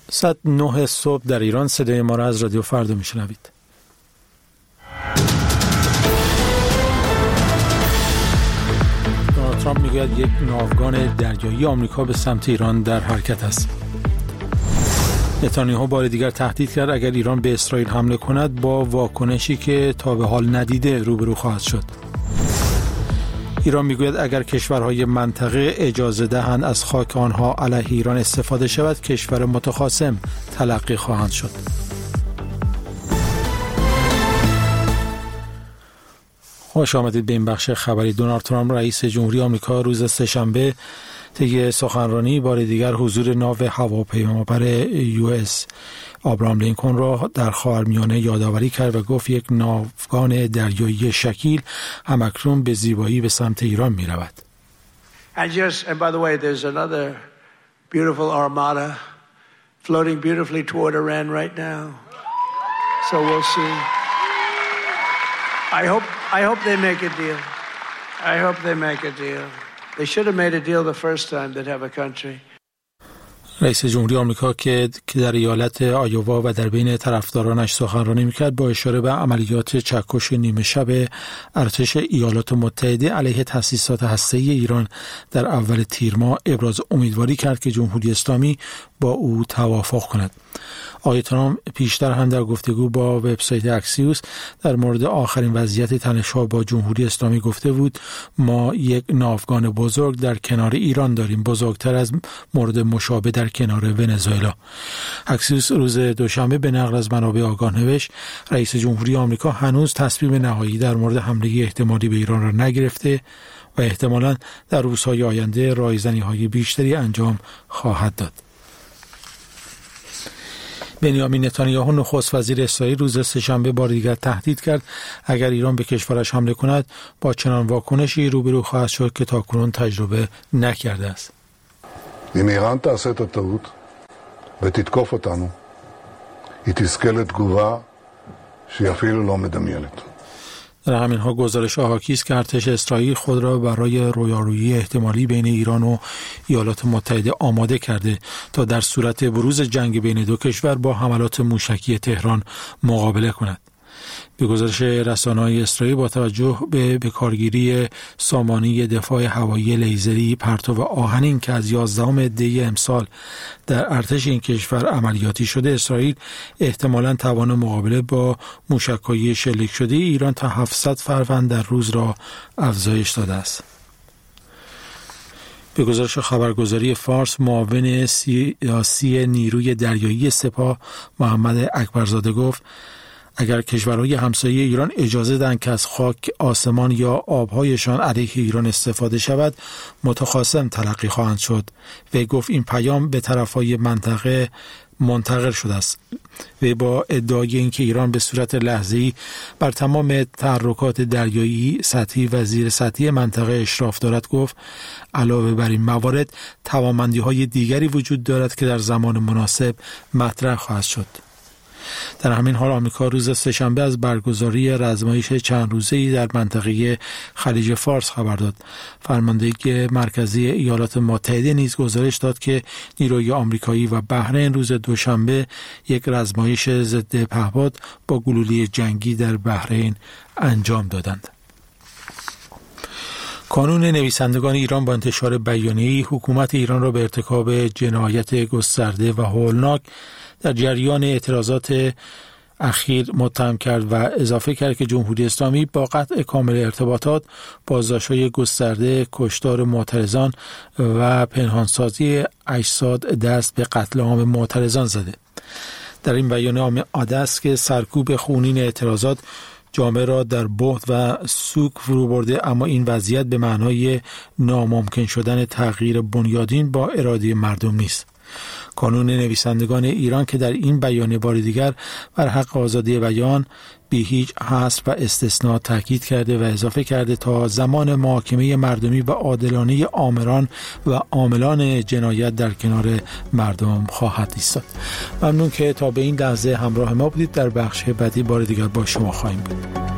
ساعت 9 صبح در ایران. صدای ما را از رادیو فردا میشنوید. دونالد ترامپ میگوید یک ناوگان دریایی آمریکا به سمت ایران در حرکت است. نتانیاهو بار دیگر تهدید کرد اگر ایران به اسرائیل حمله کند با واکنشی که تا به حال ندیده روبرو خواهد شد. ایران میگوید اگر کشورهای منطقه اجازه دهند از خاک آنها علیه ایران استفاده شود، کشور متخاصم تلقی خواهند شد. خوش آمدید به این بخش خبری. دونالد ترامپ رئیس جمهوری آمریکا روز سه‌شنبه طی سخنرانی بار دیگر حضور ناو هواپیمابر US آبراهام لینکن را در خاورمیانه یادآوری کرد و گفت یک ناوگان دریایی شکیل همکنون به زیبایی به سمت ایران می رود. And by the way, there's another beautiful armada floating beautifully toward Iran right now. So we'll see. I hope they make a deal. I hope they make a deal. They should have made a deal the first time they'd have a country. رئیس جمهوری آمریکا که در ایالت آیووا و در بین طرفدارانش سخنرانی میکرد با اشاره به عملیات چکش نیمه شب ارتش ایالات متحده علیه تأسیسات هسته‌ای ایران در اول تیر ماه ابراز امیدواری کرد که جمهوری اسلامی با او توافق کند. آقای ترامپ پیشتر هم در گفتگو با وبسایت اکسیوس در مورد آخرین وضعیت تنش‌ها با جمهوری اسلامی گفته بود ما یک ناوگان بزرگ در کنار ایران داریم، بزرگتر از مورد مشابه در کنار ونزوئلا. اکسیوس روز دوشنبه به نقل از منابع آگاه نوشت رئیس جمهوری آمریکا هنوز تصمیم نهایی در مورد حمله احتمالی به ایران را نگرفته و احتمالاً در روزهای آینده رایزنی‌های بیشتری انجام خواهد داد. بنیامین نتانیاهو نخست وزیر اسرائیل روز سه‌شنبه بار دیگر تهدید کرد اگر ایران به کشورش حمله کند با چنان واکنشی روبرو خواهد شد که تاکنون تجربه نکرده است. אם איראן תעשה את הטעות ותתקוף אותנו, היא תזכה לתגובה שהיא אפילו לא מדמיינת. در همین ها گزارش حاکی است که ارتش اسرائیل خود را برای رویارویی احتمالی بین ایران و ایالات متحده آماده کرده تا در صورت بروز جنگ بین دو کشور با حملات موشکی تهران مقابله کند. به گزارش رسانه‌های اسرائیل با توجه به کارگیری سامانه دفاع هوایی لیزری پرتو آهنین که از 11 دی امسال در ارتش این کشور عملیاتی شده، اسرائیل احتمالاً توان مقابله با موشک‌های شلیک شده ایران تا 700 فروند در روز را افزایش داده است. به گزارش خبرگزاری فارس، معاون سیاسی نیروی دریایی سپاه محمد اکبرزاده گفت اگر کشورهای همسایه ایران اجازه دهند که از خاک، آسمان یا آبهایشان علیه ایران استفاده شود، متخاصم تلقی خواهند شد. و گفت این پیام به طرفهای منطقه منتقل شده است. و با ادعای اینکه ایران به صورت لحظه‌ای بر تمام تحرکات دریایی سطحی و زیر سطحی منطقه اشراف دارد، گفت علاوه بر این موارد توانمندی‌های دیگری وجود دارد که در زمان مناسب مطرح خواهد شد. در همین حال آمریکا روز سه‌شنبه از برگزاری رزمایش چند روزه‌ای در منطقه خلیج فارس خبر داد. فرماندهی مرکزی ایالات متحده نیز گزارش داد که نیروی آمریکایی و بحرین روز دوشنبه یک رزمایش ضد پهپاد با گلوله جنگی در بحرین انجام دادند. کانون نویسندگان ایران با انتشار بیانیه‌ای حکومت ایران را به ارتکاب جنایت گسترده و هولناک در جریان اعتراضات اخیر متهم کرد و اضافه کرد که جمهوری اسلامی با قطع کامل ارتباطات، بازداشت‌های گسترده، کشتار معترضان و پنهانسازی اجساد دست به قتل عام معترضان زده. در این بیانیه آمده است که سرکوب خونین اعتراضات جامعه را در بهت و سوگ فرو برده، اما این وضعیت به معنای ناممکن شدن تغییر بنیادین با اراده مردم نیست. کانون نویسندگان ایران که در این بیانیه بار دیگر بر حق آزادی بیان بی هیچ حصر و استثناء تاکید کرده و اضافه کرده تا زمان محاکمه مردمی و عادلانه آمران و عاملان جنایت در کنار مردم خواهد ایستاد. ممنون که تا به این لحظه همراه ما بودید. در بخش بعدی بار دیگر با شما خواهیم بود.